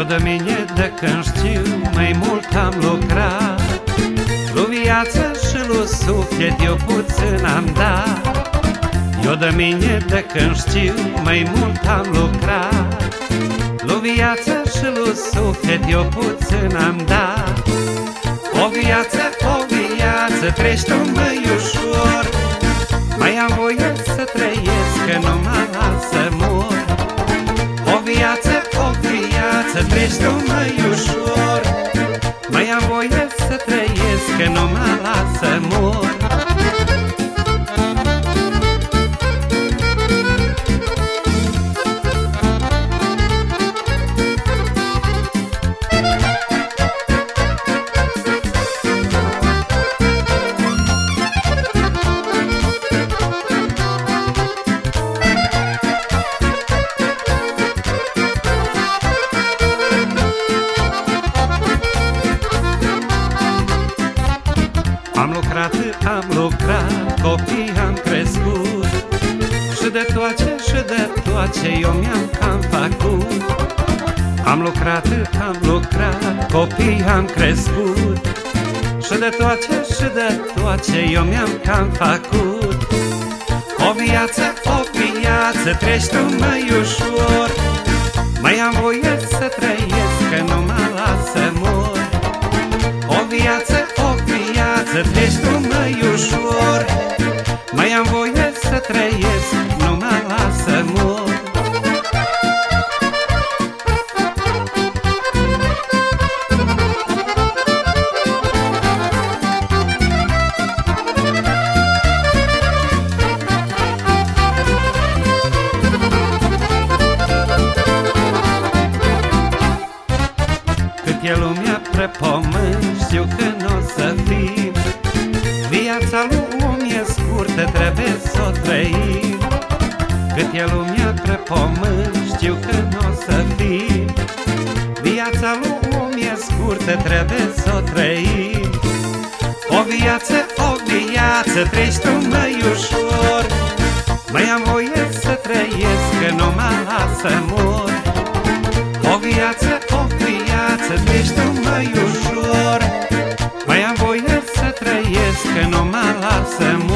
de mine de când știu, mai mult am lucrat. Lu viață și lu suflet eu puțin am dat. Eu de mine de când știu, mai mult am lucrat. Lu viață și lu suflet eu puțin am dat. O viață trăiește mai ușor. Mai am voie să trăiesc, că nu mă las să mor. O viață trăiește mai ușor. Mai am voie să trăiesc, că nu mă las să mor. Am lucrat, copii am crescut. Și de toate eu mi-am cam făcut. Am lucrat, copii am crescut. Și de toate eu mi-am cam făcut. O viață trăiește mai ușor. Mai am voie să trăiesc, că nu mă las să mor. O viață trăiește mai ușor. Mai am voie să trăiesc, nu mă las să mor. Cât e lumea pe pământ, știu că n-o să fim. Viața lui om e scurtă, trebuie să o trăim. Cât e lumea pe pământ, știu că n-o să fim. Viața lui om e scurtă, trebuie să o trăim. O viață trăiește mai ușor. Mai am voie să trăiesc, că nu mă las să mor. O viață trăiește mai ușor. Mai am voie să trăiesc, că nu mă las să mor.